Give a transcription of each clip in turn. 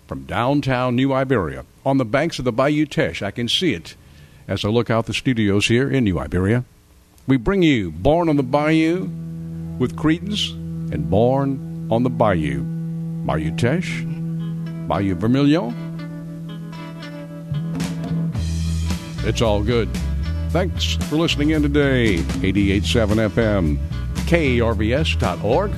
from downtown New Iberia on the banks of the Bayou Teche. I can see it as I look out the studios here in New Iberia. We bring you Born on the Bayou with Creedence and Born on the Bayou. Bayou Teche, Bayou Vermilion. It's all good. Thanks for listening in today. 88.7 FM, KRVS.org.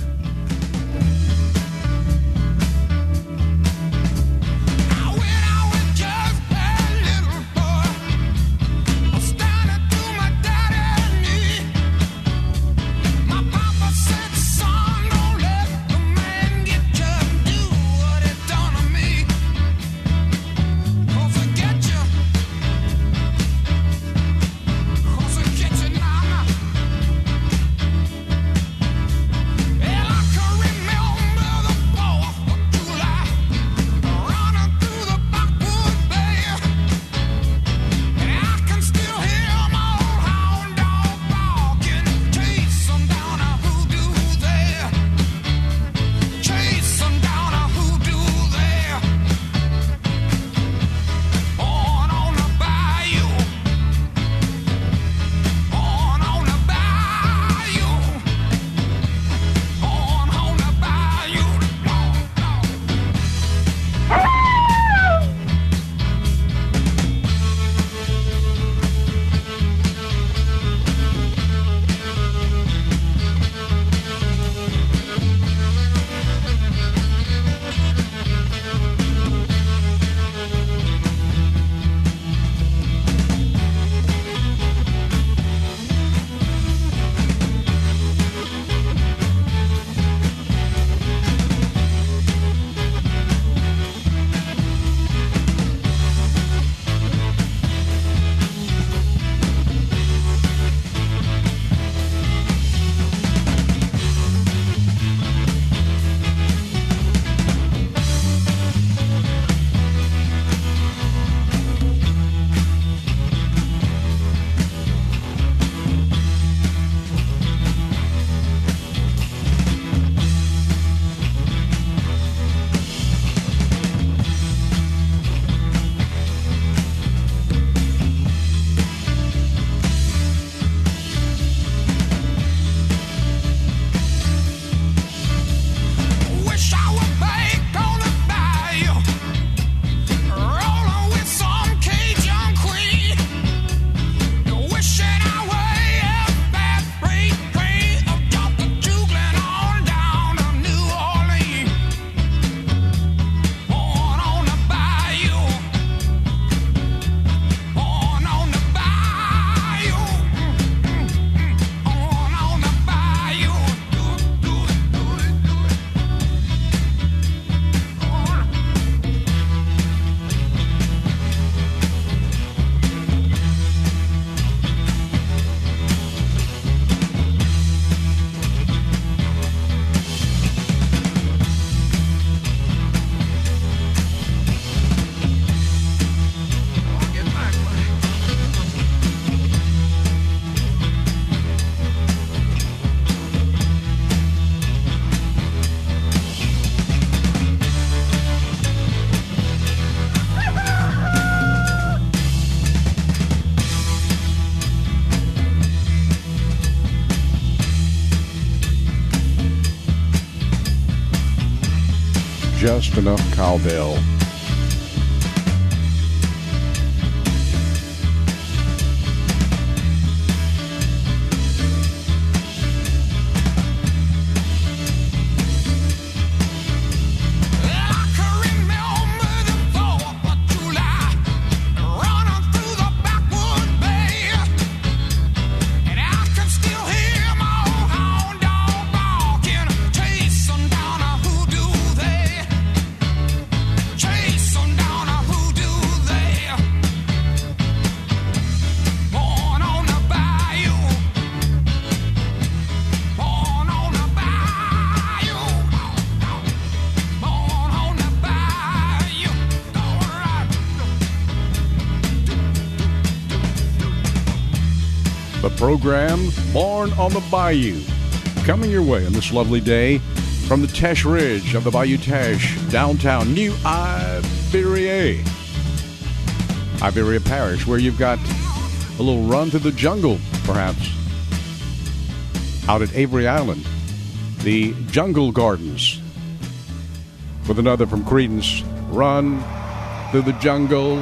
Just enough cowbell. The program Born on the Bayou, coming your way on this lovely day from the Teche Ridge of the Bayou Teche, downtown New Iberia. Iberia Parish, where you've got a little run through the jungle, perhaps. Out at Avery Island, the Jungle Gardens, with another from Creedence, Run Through the Jungle.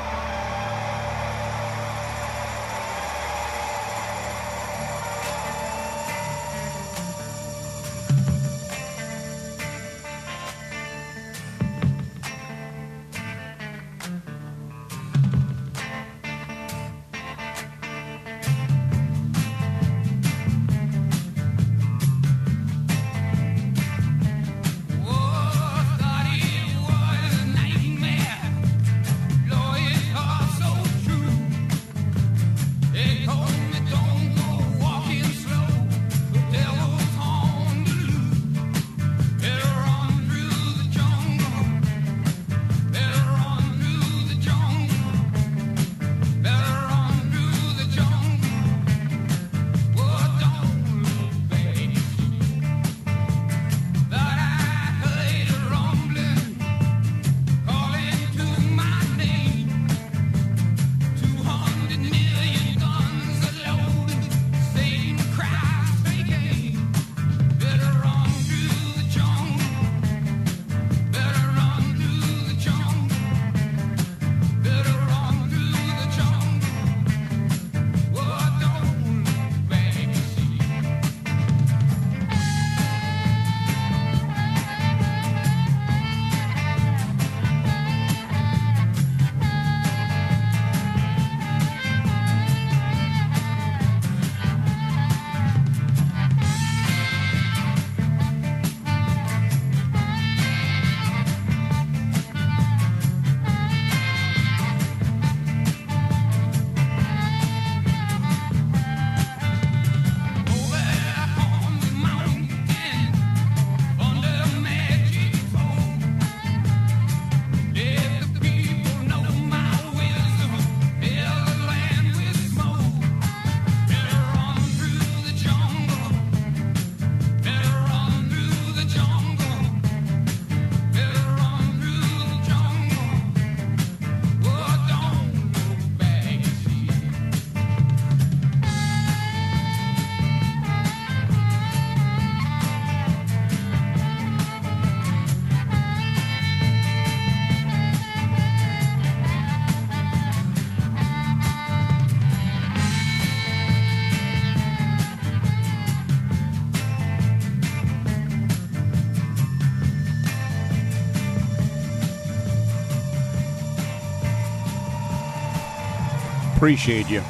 Appreciate you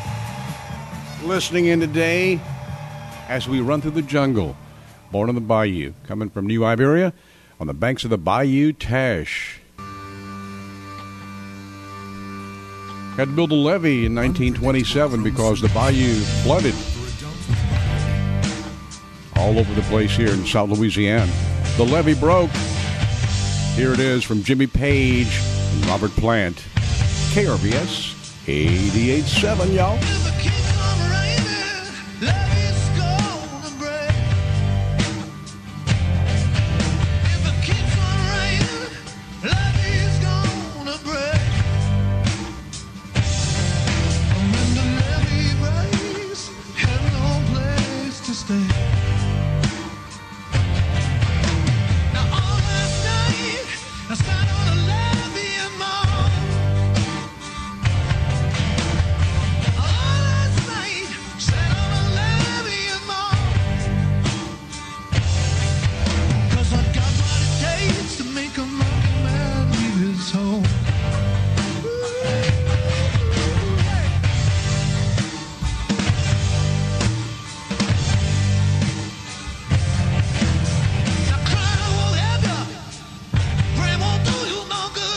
listening in today as we run through the jungle. Born on the Bayou, coming from New Iberia on the banks of the Bayou Teche. Had to build a levee in 1927 because the bayou flooded all over the place here in South Louisiana. The levee broke. Here it is from Jimmy Page and Robert Plant. KRVS 88.7, y'all. Grandma, do you know good?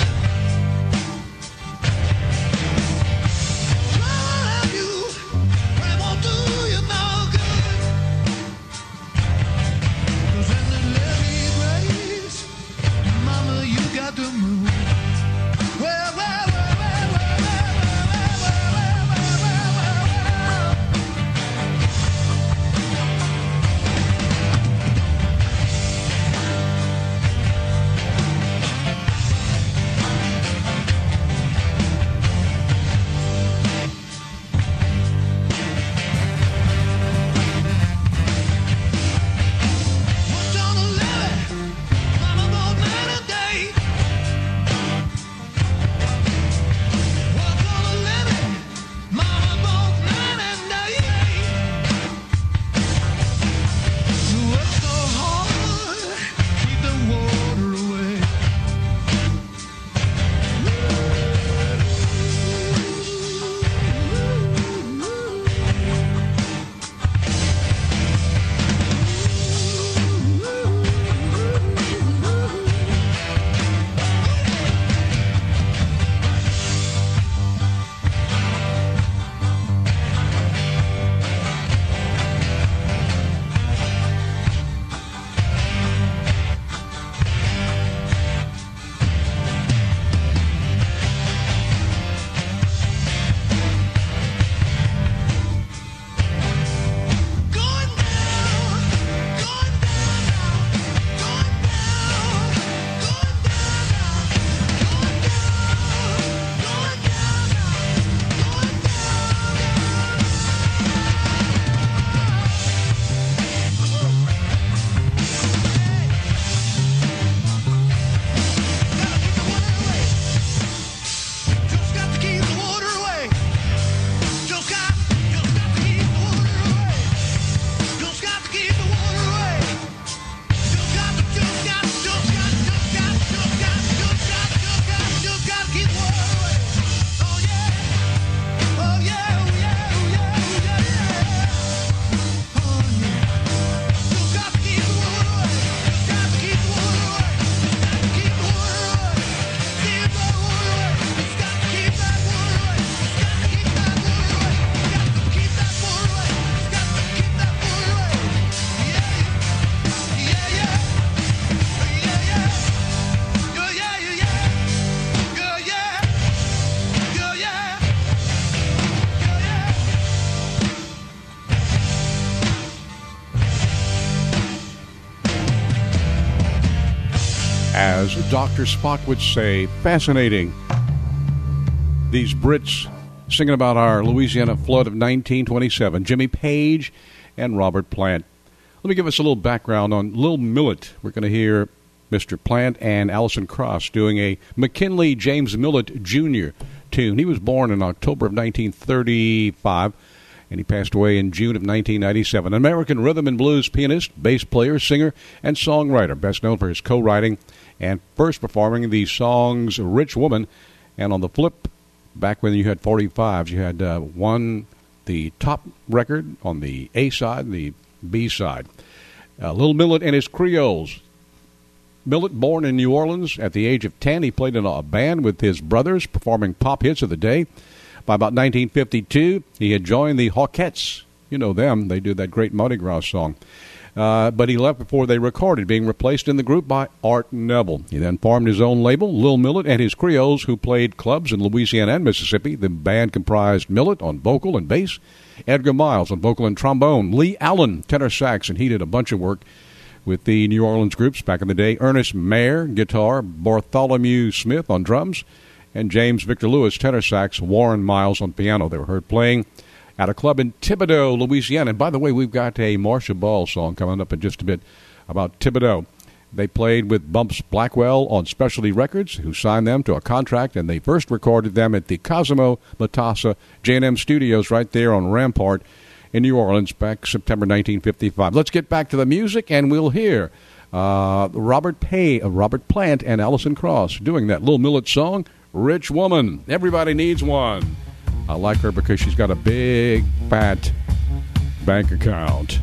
Dr. Spock would say. Fascinating. These Brits singing about our Louisiana flood of 1927. Jimmy Page and Robert Plant. Let me give us a little background on Lil Millet. We're going to hear Mr. Plant and Alison Krauss doing a McKinley James Millet Jr. tune. He was born in October of 1935, and he passed away in June of 1997. An American rhythm and blues pianist, bass player, singer, and songwriter, best known for his co-writing and first performing the songs Rich Woman. And on the flip, back when you had 45s, you had won the top record on the A side and the B side. Lil Millet and his Creoles. Millet, born in New Orleans at the age of 10, he played in a band with his brothers, performing pop hits of the day. By about 1952, he had joined the Hawkettes. You know them. They do that great Mardi Gras song. But he left before they recorded, being replaced in the group by Art Neville. He then formed his own label, Lil Millet and his Creoles, who played clubs in Louisiana and Mississippi. The band comprised Millet on vocal and bass, Edgar Miles on vocal and trombone, Lee Allen, tenor sax, and he did a bunch of work with the New Orleans groups back in the day. Ernest Mayer, guitar, Bartholomew Smith on drums, and James Victor Lewis, tenor sax, Warren Miles on piano. They were heard playing at a club in Thibodaux, Louisiana. And by the way, we've got a Marcia Ball song coming up in just a bit about Thibodaux. They played with Bumps Blackwell on Specialty Records, who signed them to a contract, and they first recorded them at the Cosimo Matassa J&M Studios right there on Rampart in New Orleans back September 1955. Let's get back to the music, and we'll hear Robert Plant and Alison Krauss doing that Lil Millet song, Rich Woman. Everybody needs one. I like her because she's got a big, fat bank account.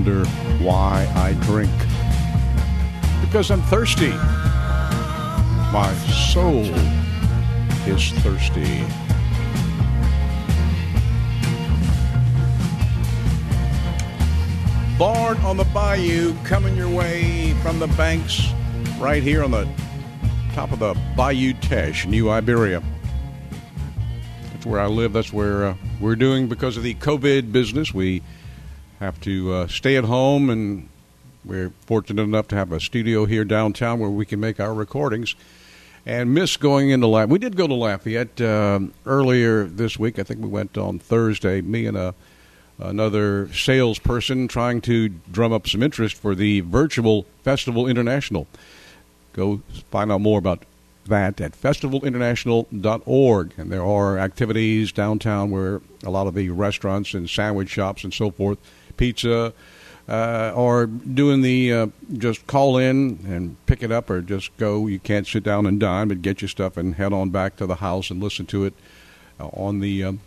wonder why I drink. Because I'm thirsty. My soul is thirsty. Born on the Bayou, coming your way from the banks right here on the top of the Bayou Teche, New Iberia. That's where I live. That's where we're doing, because of the COVID business, we have to stay at home, and we're fortunate enough to have a studio here downtown where we can make our recordings and miss going into Lafayette. We did go to Lafayette earlier this week. I think we went on Thursday, me and another salesperson trying to drum up some interest for the virtual Festival International. Go find out more about that at festivalinternational.org. And there are activities downtown where a lot of the restaurants and sandwich shops and so forth, pizza, are doing the just call in and pick it up, or just go. You can't sit down and dine, but get your stuff and head on back to the house and listen to it on the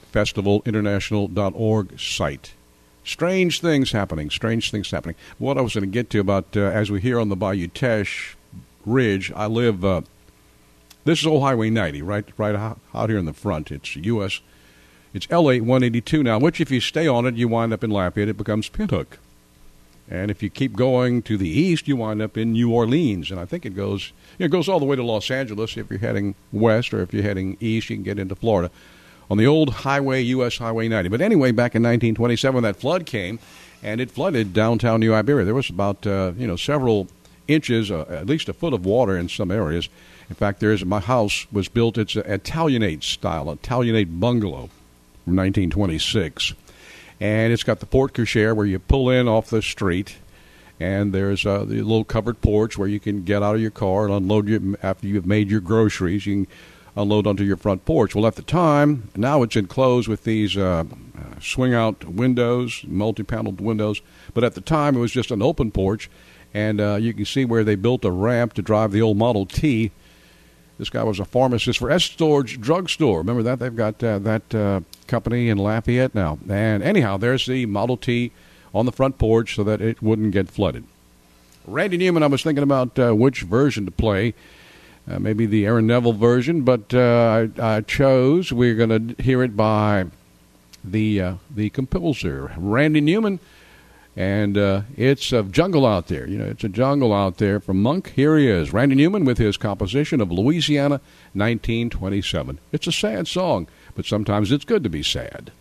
festivalinternational.org site. Strange things happening. What I was going to get to about, as we hear on the Bayou Teche Ridge, I live, this is Old Highway 90, right out here in the front. It's US, it's LA 182 now, which if you stay on it, you wind up in Lafayette. It becomes Pinhook. And if you keep going to the east, you wind up in New Orleans. And I think it goes all the way to Los Angeles. If you're heading west, or if you're heading east, you can get into Florida on the old highway, U.S. Highway 90. But anyway, back in 1927, that flood came, and it flooded downtown New Iberia. There was about, several inches, at least a foot of water in some areas. In fact, my house was built, it's an Italianate style, Italianate bungalow from 1926. And it's got the porte cochere where you pull in off the street, and there's the little covered porch where you can get out of your car and unload after you've made your groceries. You can unload onto your front porch. Well, at the time, now it's enclosed with these swing-out windows, multi-paneled windows. But at the time, it was just an open porch, and you can see where they built a ramp to drive the old Model T. This guy was a pharmacist for S-Storage Drugstore. Remember that? They've got that company in Lafayette now. And anyhow, there's the Model T on the front porch so that it wouldn't get flooded. Randy Newman, I was thinking about which version to play. Maybe the Aaron Neville version, but I chose, we're going to hear it by the composer, Randy Newman, and it's a jungle out there. It's a jungle out there from Monk. Here he is, Randy Newman, with his composition of Louisiana, 1927. It's a sad song, but sometimes it's good to be sad.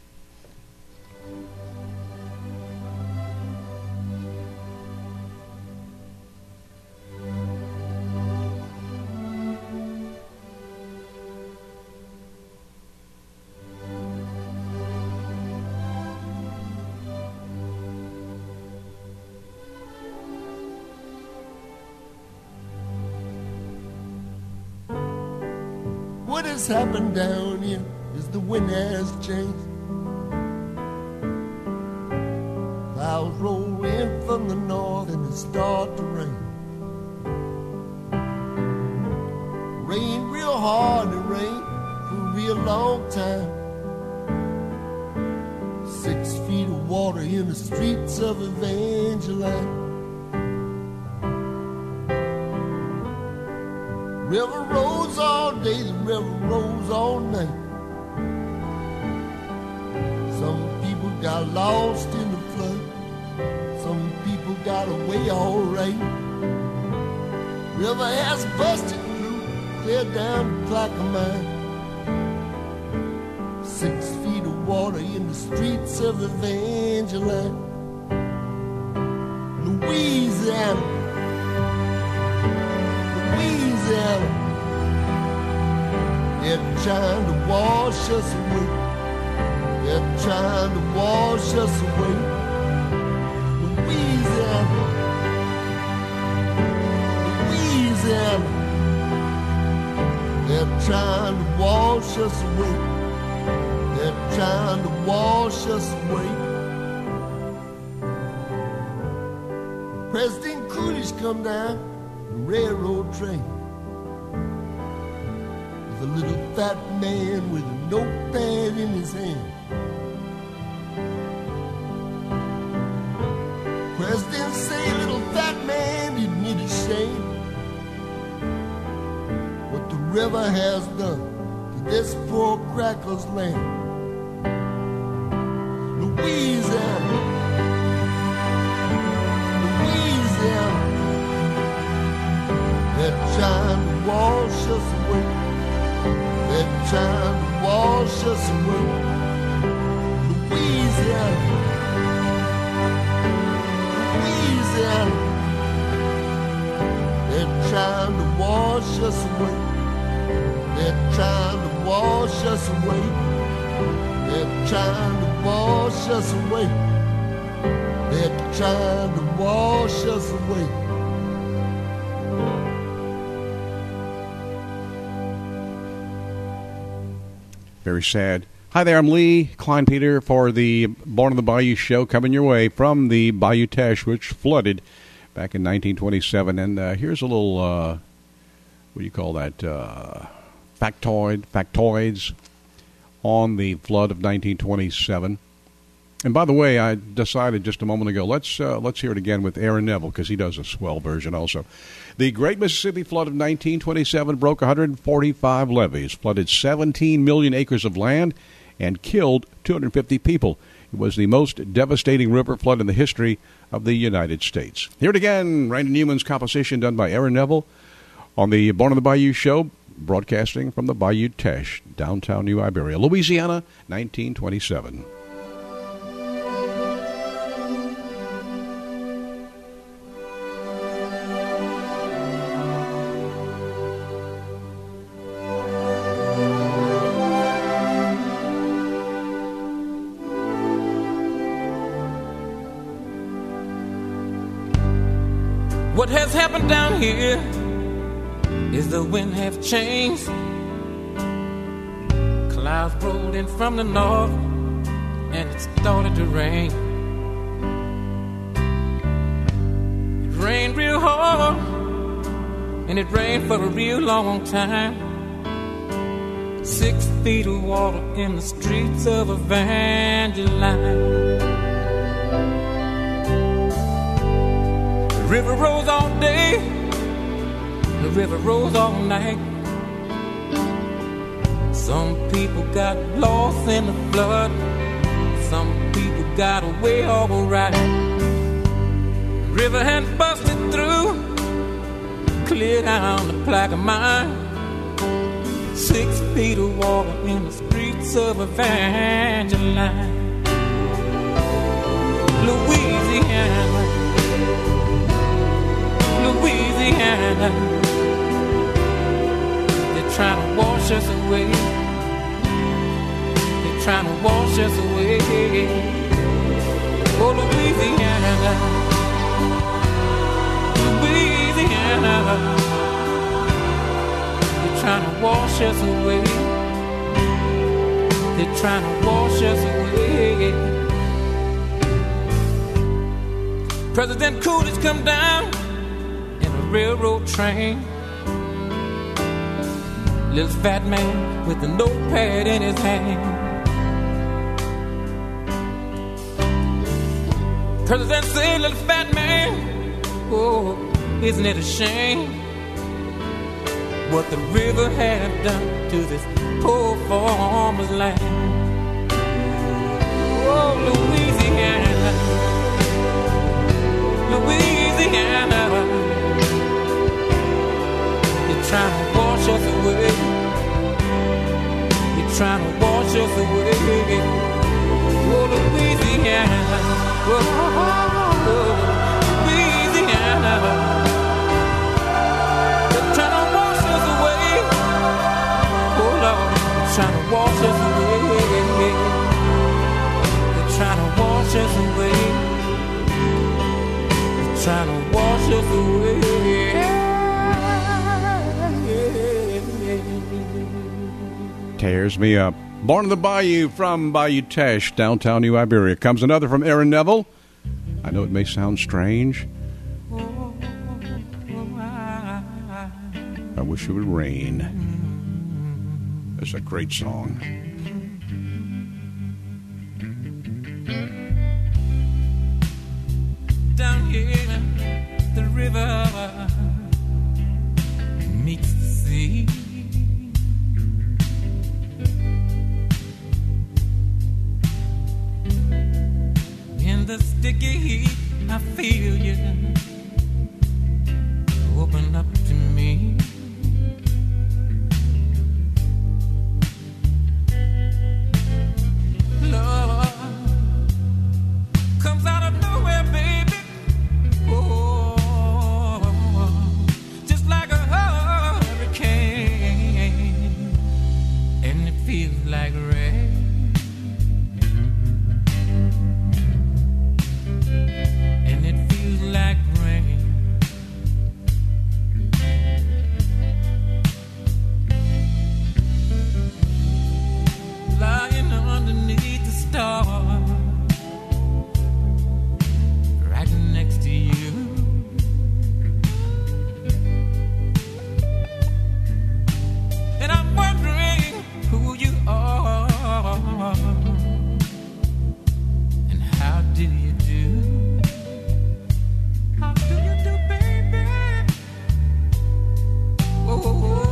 What has happened down here is the wind has changed. Clouds roll in from the north and it starts to rain. Rain real hard and rain for a real long time. 6 feet of water in the streets of Evangeline. River rolls all day, the river rolls all night. Some people got lost in the flood. Some people got away all right. River has busted through, clear down to Clackamas. 6 feet of water in the streets of Evangeline. Louisiana. They're trying to wash us away. They're trying to wash us away. Louisiana. They're trying to wash us away. They're trying to wash us away. President Coolidge come down the railroad train. A little fat man with a notepad in his hand. President say, little fat man, you need a shame. What the river has done to this poor cracker's land. Louisiana, Louisiana, they're trying to wash us away. They're trying to wash us away. Louisiana, Louisiana, they're trying to wash us away. They're trying to wash us away. They're trying to wash us away. They're trying to wash us away. Very sad. Hi there, I'm Lee Klein Peter for the Born on the Bayou show, coming your way from the Bayou Teche, which flooded back in 1927. And here's a little, what do you call that, factoids on the flood of 1927. And by the way, I decided just a moment ago, let's hear it again with Aaron Neville, because he does a swell version also. The Great Mississippi Flood of 1927 broke 145 levees, flooded 17 million acres of land, and killed 250 people. It was the most devastating river flood in the history of the United States. Hear it again, Randy Newman's composition done by Aaron Neville on the Born on the Bayou show, broadcasting from the Bayou Teche, downtown New Iberia, Louisiana, 1927. What has happened down here is the wind have changed. Clouds rolled in from the north and it started to rain. It rained real hard and it rained for a real long time. 6 feet of water in the streets of Evangeline. The river rose all day, the river rose all night. Some people got lost in the flood, some people got away all right. The river had busted through, cleared down the Plaquemine. 6 feet of water in the streets of Evangeline, Louisiana. Louisiana, they're trying to wash us away. They're trying to wash us away. Oh, Louisiana, Louisiana, they're trying to wash us away. They're trying to wash us away. President Coolidge come down railroad train. Little fat man with a notepad in his hand. President said, little fat man, oh, isn't it a shame what the river had done to this poor farmer's land? Oh, Louisiana, Louisiana, trying to wash us away. You're trying to wash us away. Oh, Louisiana. Oh, Louisiana. They're trying to wash us away. Oh, Lord. They're trying to wash us away. They're trying to wash us away. They're trying to wash us away. Tears me up. Born in the Bayou from Bayou Teche, downtown New Iberia. Comes another from Aaron Neville. I know it may sound strange. I wish it would rain. It's a great song. Down meets the sea. In the sticky heat, I feel you open up to me. Love comes out of nowhere, baby. Oh, just like a hurricane, and it feels like rain. And it feels like rain. Lying underneath the stars, right next to you. And I'm wondering who you are, and how do you do? How do you do, baby? Oh,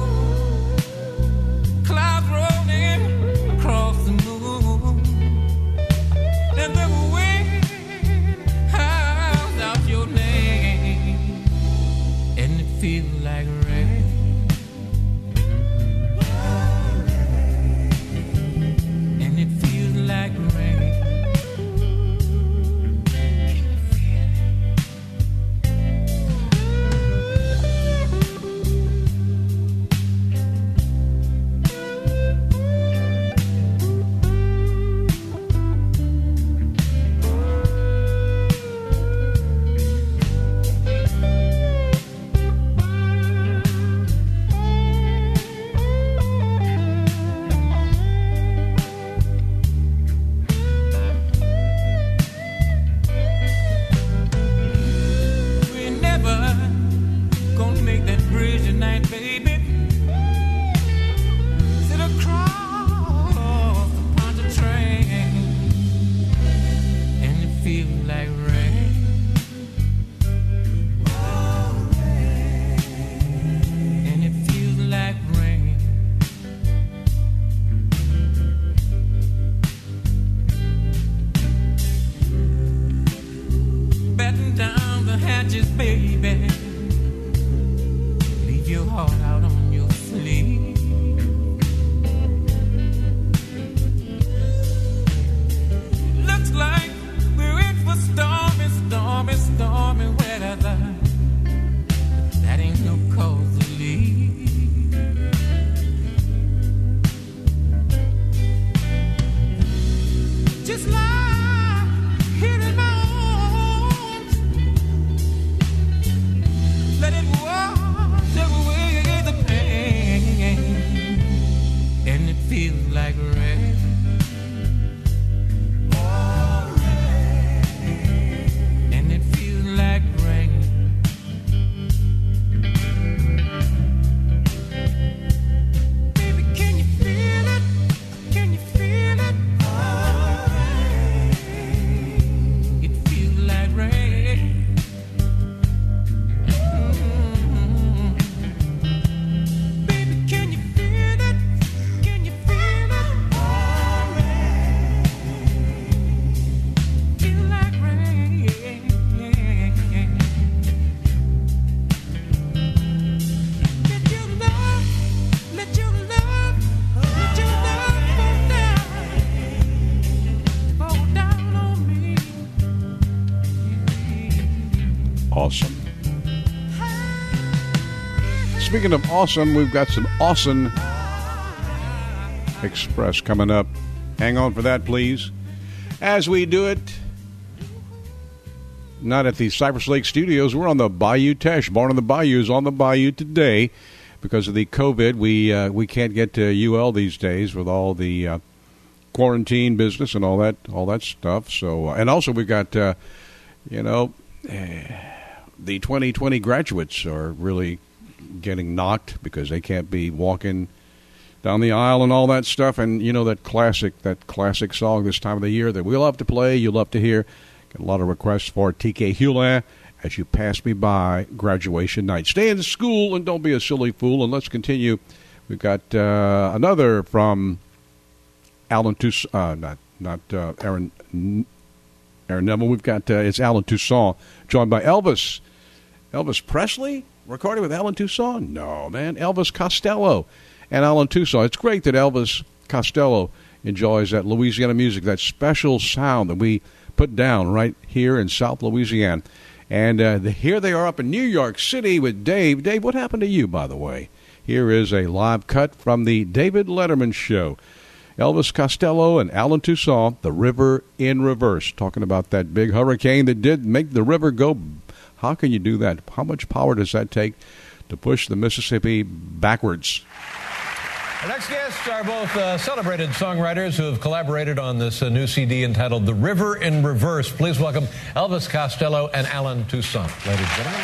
clouds rolling across the moon, and the wind howls out your name, and it feels like rain. And it feels like rain. Can you feel it? We're never gonna make that bridge tonight, baby. Sit across the Ponte train, and it feels like rain. And it feels like rain. Batten down the hatches, baby. Leave your heart out on your sleeve. Looks like we're in for stormy, stormy, stormy weather. That ain't no cause to leave. Just lie here in my arms. Let it wash away the pain, and it feels like rain. And it feels like rain. Baby, can you feel it? Can you feel it? It feels like rain. Baby, can you feel it? Can you feel it? Feel like rain. Let your love fall down on me. Awesome. Speaking of awesome, we've got some Awesome Express coming up. Hang on for that, please. As we do it, not at the Cypress Lake Studios, we're on the Bayou Teche. Born on the Bayou is on the Bayou today. Because of the COVID, we can't get to UL these days with all the quarantine business and all that stuff. So and also we've got the 2020 graduates are really getting knocked because they can't be walking down the aisle and all that stuff. And you know that classic song this time of the year that we love to play, you love to hear. Got a lot of requests for TK Hulin as you pass me by graduation night. Stay in school and don't be a silly fool. And let's continue. We've got another from Alan Toussaint, not Aaron Neville. We've got it's Alan Toussaint, joined by Elvis Presley, recording with Alan Toussaint. No, man, Elvis Costello and Alan Toussaint. It's great that Elvis Costello enjoys that Louisiana music, that special sound that we put down right here in South Louisiana. And here they are up in New York City with Dave. Dave, what happened to you, by the way? Here is a live cut from the David Letterman Show. Elvis Costello and Alan Toussaint, The River in Reverse, talking about that big hurricane that did make the river go. How can you do that? How much power does that take to push the Mississippi backwards? Our next guests are both celebrated songwriters who have collaborated on this new CD entitled The River in Reverse. Please welcome Elvis Costello and Alan Toussaint. Ladies and gentlemen.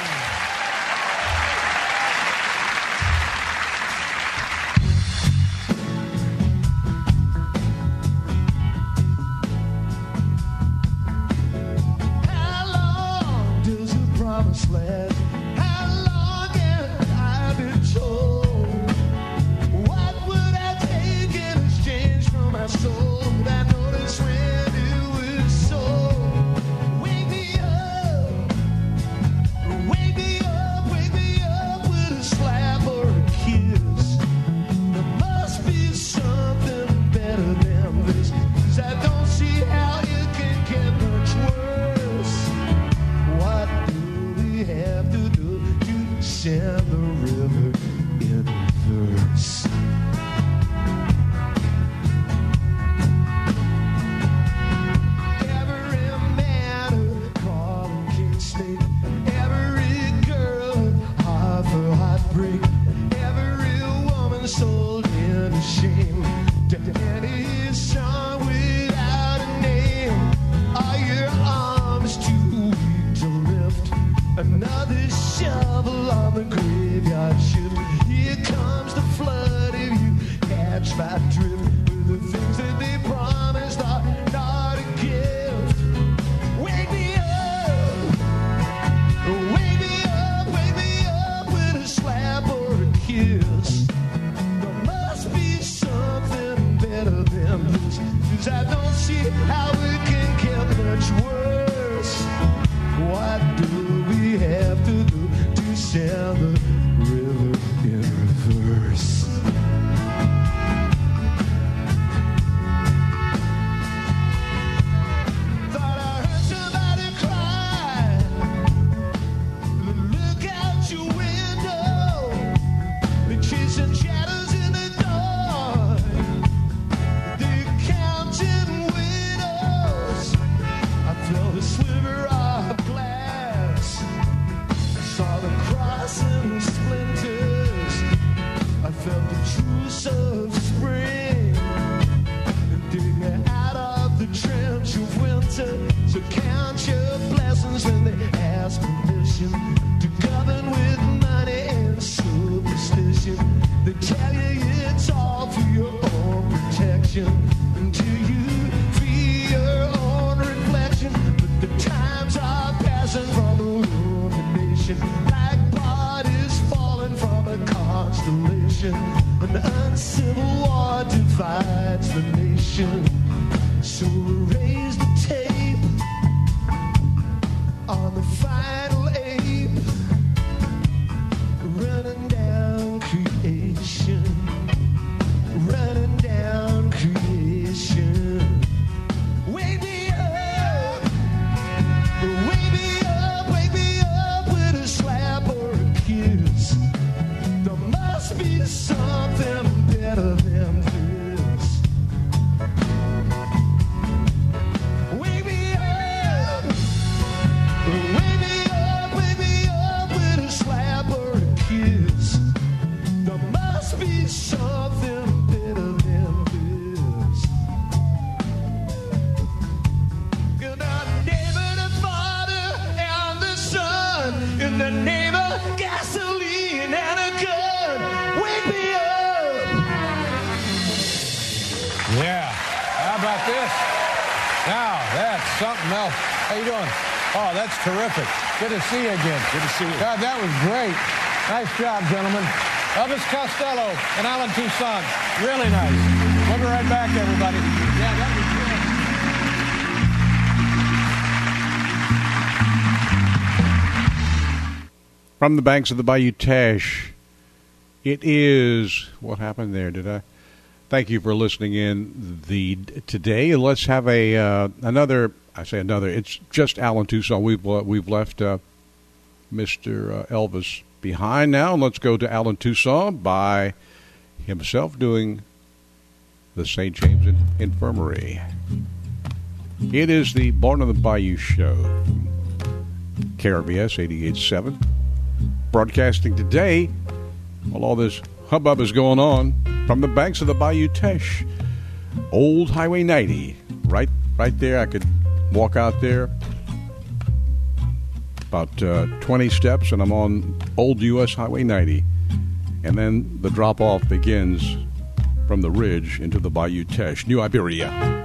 How you doing? Oh, that's terrific. Good to see you again. Good to see you. God, that was great. Nice job, gentlemen. Elvis Costello and Alan Toussaint. Really nice. We'll be right back, everybody. Yeah, that was good. From the banks of the Bayou Teche, it is... What happened there? Did I... Thank you for listening in today. Let's have another. I say another. It's just Alan Toussaint. We've left Mr. Elvis behind now. And let's go to Alan Toussaint by himself doing the St. James Infirmary. It is the Born on the Bayou show. KRVS 88.7. Broadcasting today while all this hubbub is going on from the banks of the Bayou Teche. Old Highway 90. Right there. I could walk out there about 20 steps and I'm on Old U.S. Highway 90. And then the drop-off begins from the ridge into the Bayou Teche, New Iberia.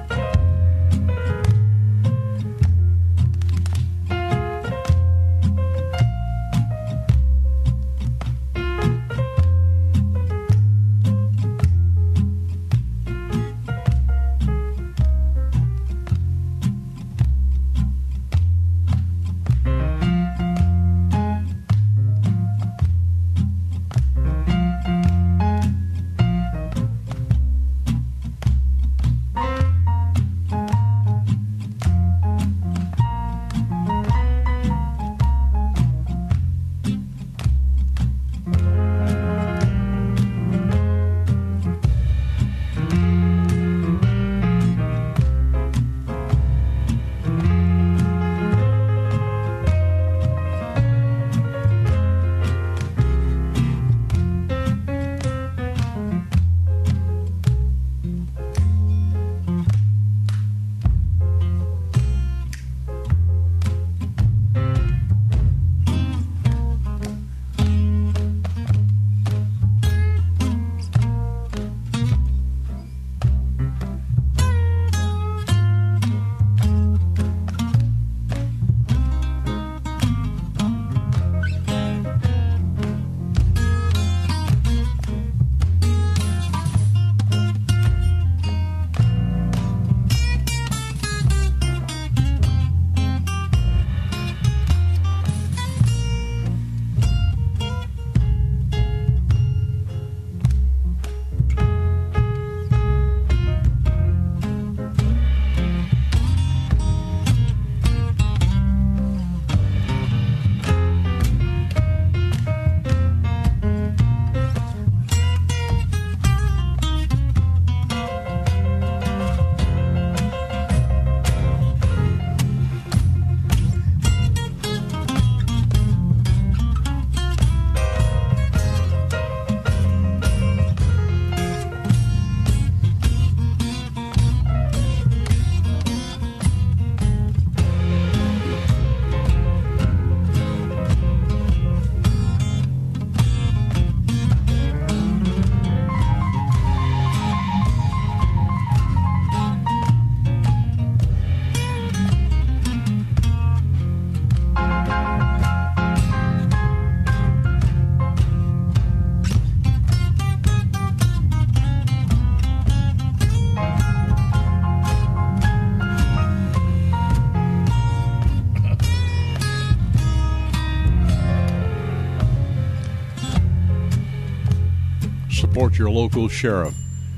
Support your local sheriff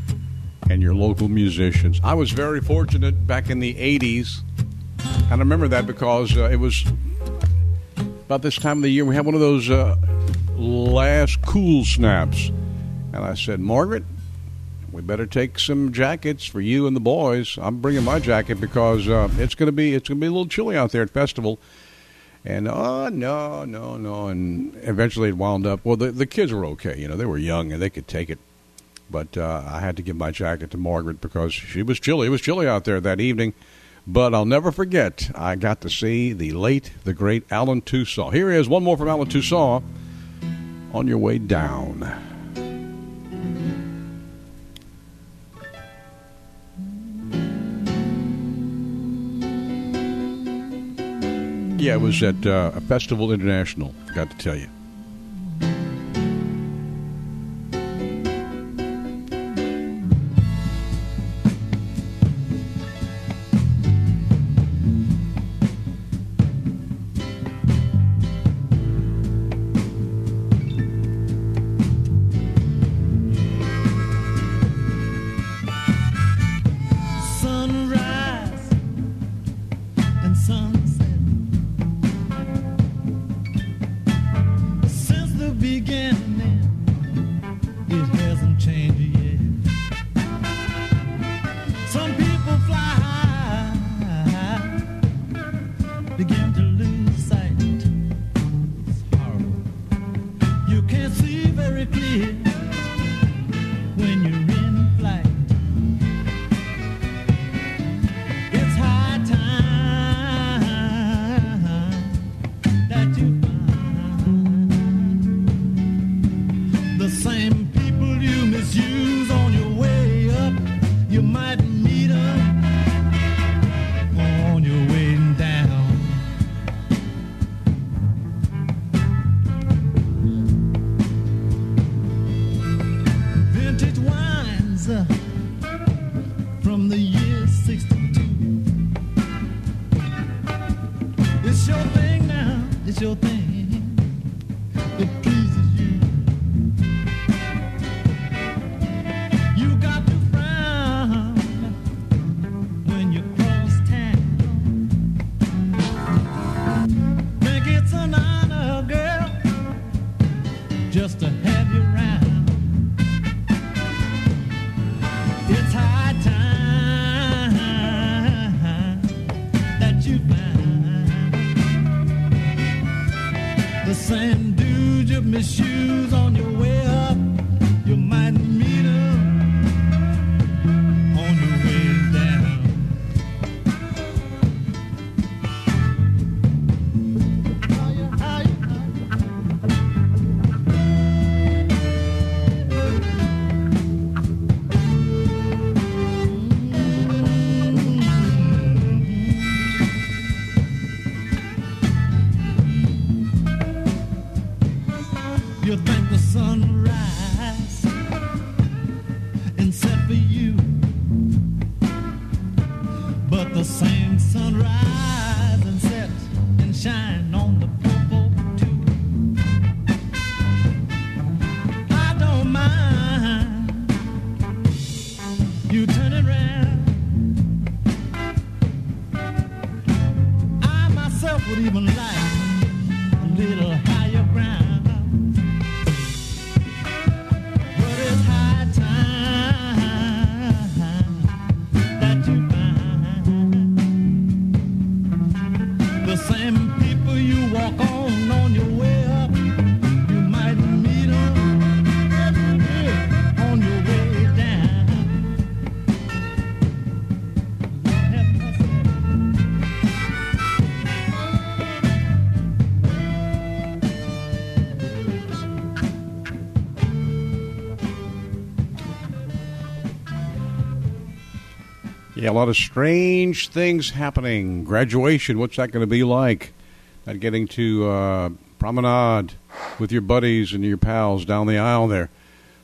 and your local musicians. I was very fortunate back in the 80s, and I remember that because it was about this time of the year we had one of those last cool snaps. And I said, Margaret, we better take some jackets for you and the boys. I'm bringing my jacket because it's going to be a little chilly out there at festival. And no. And eventually it wound up, well, the kids were okay. You know, they were young and they could take it. But I had to give my jacket to Margaret because she was chilly. It was chilly out there that evening. But I'll never forget, I got to see the great Alan Toussaint. Here is one more from Alan Toussaint, On Your Way Down. Yeah, it was at a Festival International, got to tell you. Yeah, a lot of strange things happening. Graduation, what's that going to be like? Not getting to promenade with your buddies and your pals down the aisle there.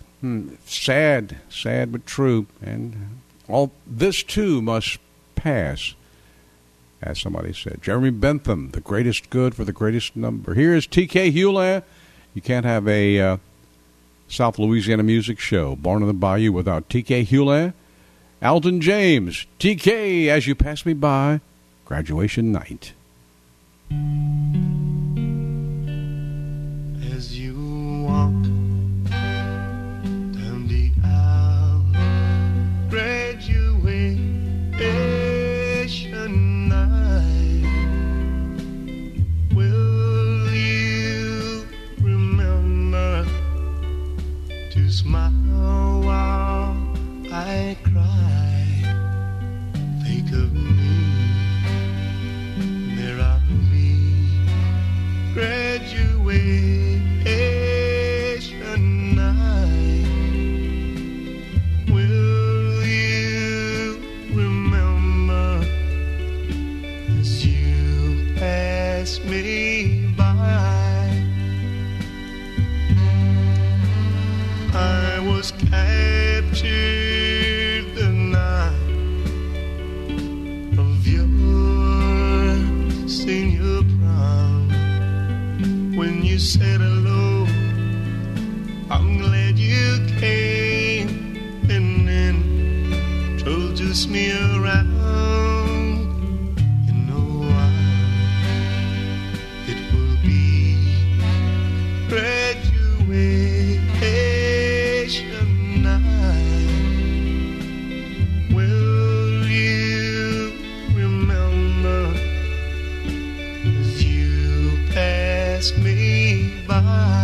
Sad but true. And all this too must pass, as somebody said. Jeremy Bentham, the greatest good for the greatest number. Here is T.K. Hewlett. You can't have a South Louisiana music show, Born on the Bayou, without T.K. Hewlett. Alton James, TK, As You Pass Me By, Graduation Night. As you walk down the aisle, graduation night, will you remember to smile while I cry? Think of me, there I'll be, graduation night. Will you remember as you pass was captured the night of your senior prom. When you said hello, I'm glad you came, and then introduced me around. You know it will be graduation night. Will you remember as you pass me by?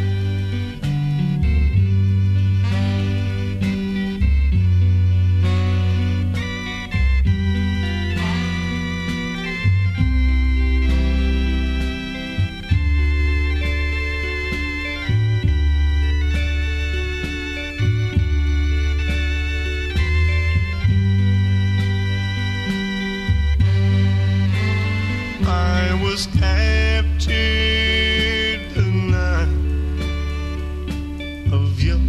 I was captured the night of your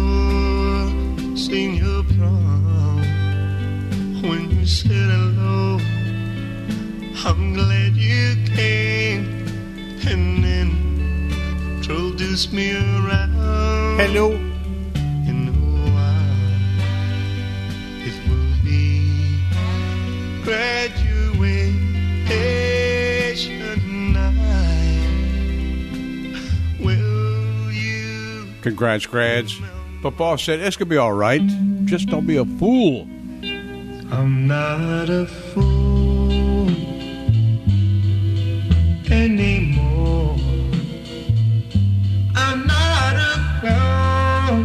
senior prom. When you said hello, I'm glad you came, and then introduced me around. Hello. You know it will be graduation night. Will you? Congrats, grads. But boss said it's going to be all right. Just don't be a fool. I'm not a fool anymore. I'm not a clown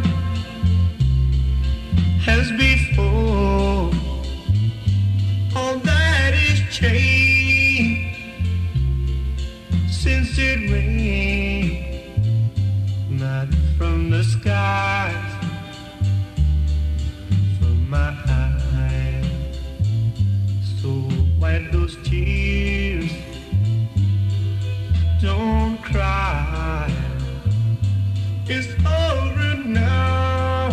as before. All that is changed since it rained, not from the skies, from my eyes. So wipe those tears, don't cry. It's over now.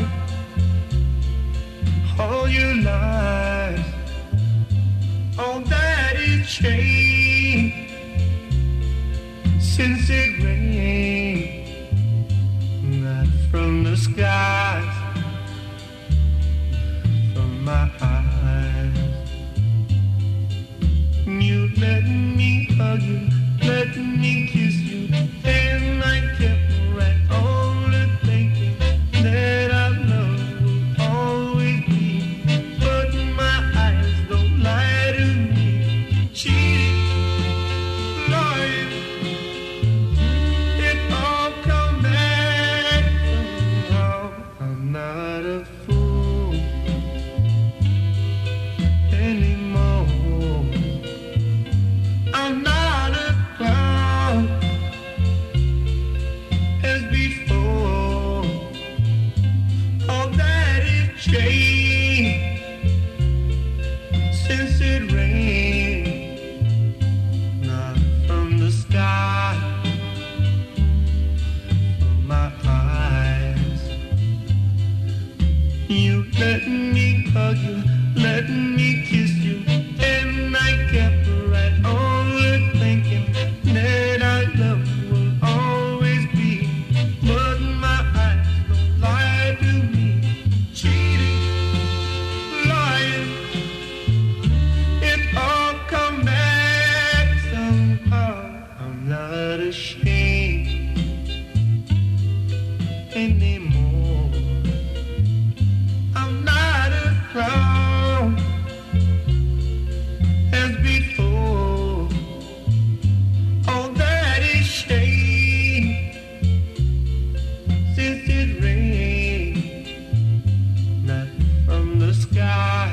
All your lies, all that is changed since it rained, not from the skies, from my eyes. You let me hug you, let me kiss you, and I kept right on thinking that our love will always be. But my eyes don't lie to me. Cheating, lying, it all come back somehow. I'm not a fool anymore. I'm not a clown as before. All that is changed since it rained, not from the sky, from my eyes. You let me hug you, let me kiss you, and I kept right on thinking that our love will always be. But my eyes don't lie to me. Cheating, lying, it all come back somehow. I'm not ashamed anymore. I'm not a clown as before. All that is changed since it rained, not from the sky,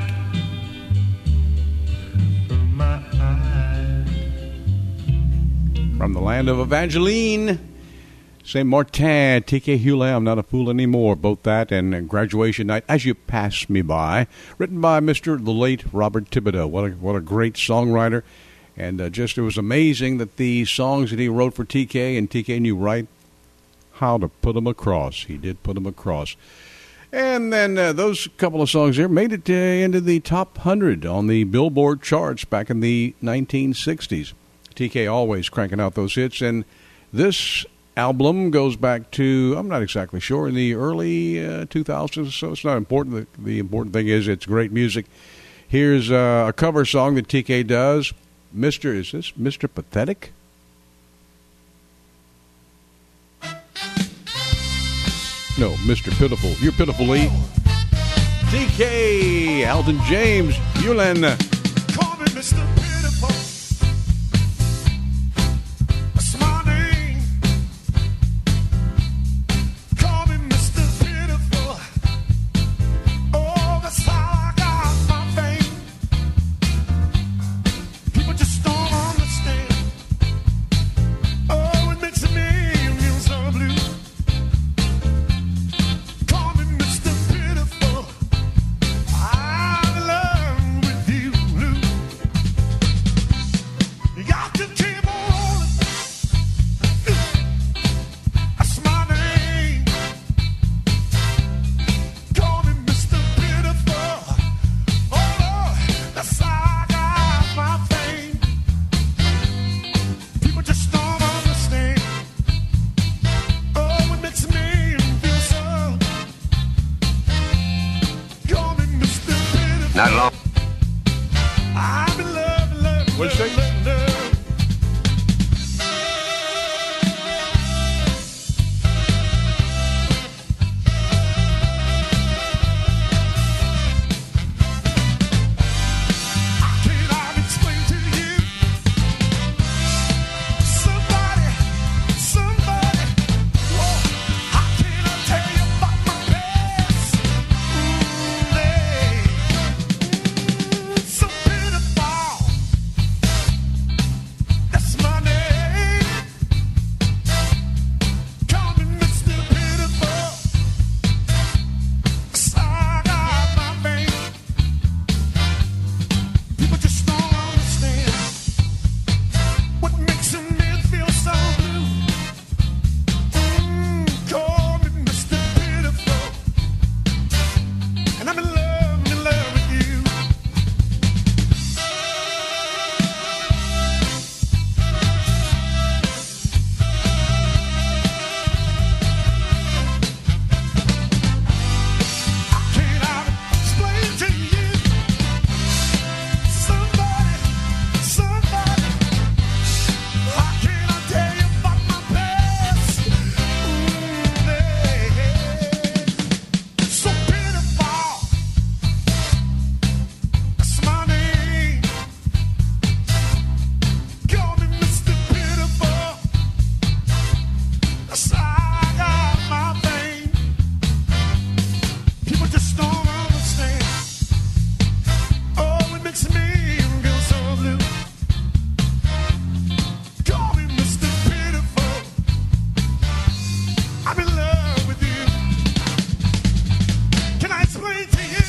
from my eyes. From the land of Evangeline, St. Martin, T.K. Hewlett, I'm Not a Fool Anymore. Both that and Graduation Night, As You Pass Me By, written by the late Robert Thibodeau. What a great songwriter. And it was amazing that the songs that he wrote for TK, and TK knew right how to put them across. He did put them across. And then those couple of songs there made it into the top 100 on the Billboard charts back in the 1960s. TK always cranking out those hits. And this album goes back to, I'm not exactly sure, in the early 2000s, so it's not important. The important thing is it's great music. Here's a cover song that TK does. Is this Mr. Pathetic? No, Mr. Pitiful. You're pitiful, Lee. TK, Alton James, Yulen. Call me Mr. Pitiful. That's my name. Call me Mr. Pitiful. Oh, that's how I got my fame. People just don't understand. Oh, it makes me feel so blue. Call me Mr. Pitiful. I'm in love with you, Lou. You got to keep on rolling. That's my name. Call me Mr. Pitiful. Oh, Lord, that's how I got my fame. People just don't understand. Oh, it makes me feel so. Call me Mr. Pitiful. Not long. I'm in love, love, What'd you love, say? love, love. Can I explain to you? Somebody, oh, how can I tell you about my past? So pitiful. That's my name. Call me Mr. Pitiful. 'Cause I got my fame. People just don't understand what makes a man feel so blue. Call me Mr. Pitiful. And I'm in love with you. Can I explain to you? Somebody, how can I tell you about my past? So pitiful. That's my name. Call me Mr. Pitiful. That's how I got my fame. People just don't understand. Oh, it makes me feel so blue. Call me Mr. Pitiful. I'm in love with you. Can I explain to you?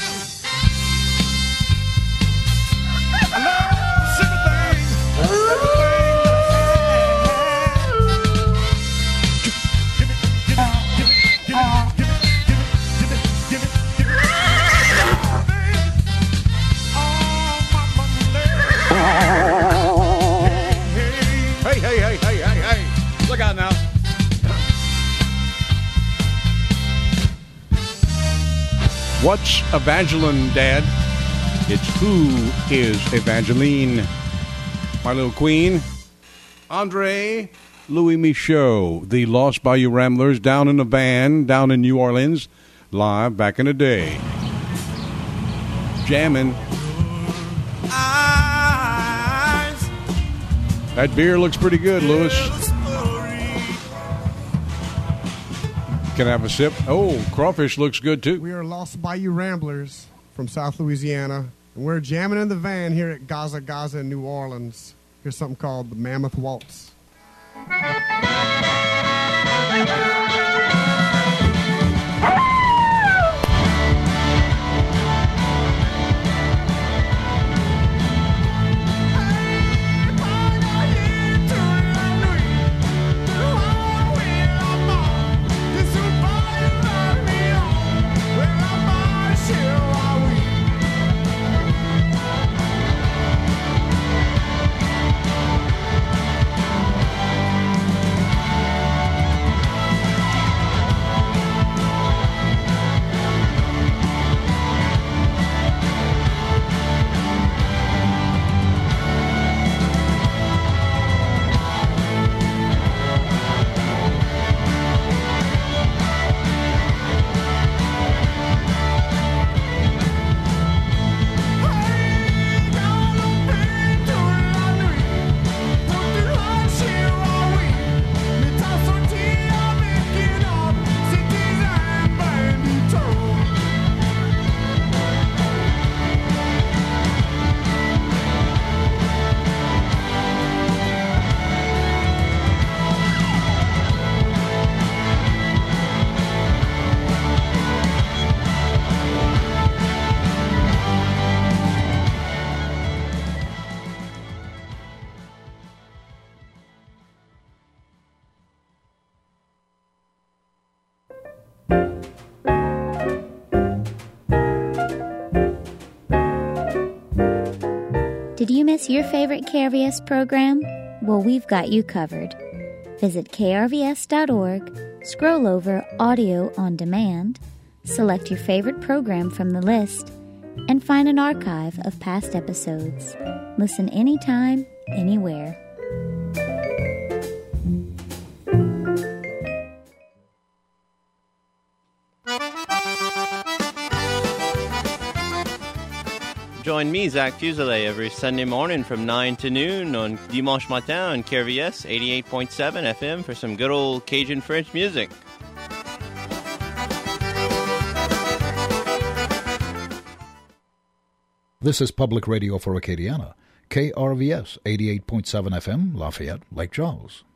I love simple things. Give it, give it, give it, give it, give it, give it, give it, give it, give it. Oh, my money. Hey. Look out now. What's Evangeline, Dad? It's who is Evangeline? My little queen. Andre Louis Michaud, the Lost Bayou Ramblers, down in a van, down in New Orleans, live back in the day. Jamming. That beer looks pretty good, Louis. Can I have a sip? Oh, crawfish looks good too. We are Lost Bayou Ramblers from South Louisiana, and we're jamming in the van here at Gaza Gaza in New Orleans. Here's something called the Mammoth Waltz. Well, Miss your favorite KRVS program? Well, we've got you covered. Visit krvs.org, scroll over Audio on Demand, select your favorite program from the list, and find an archive of past episodes. Listen anytime, anywhere. Join me, Zach Fuselier, every Sunday morning from 9 to noon on Dimanche Matin on KRVS 88.7 FM for some good old Cajun French music. This is Public Radio for Acadiana, KRVS 88.7 FM, Lafayette, Lake Charles.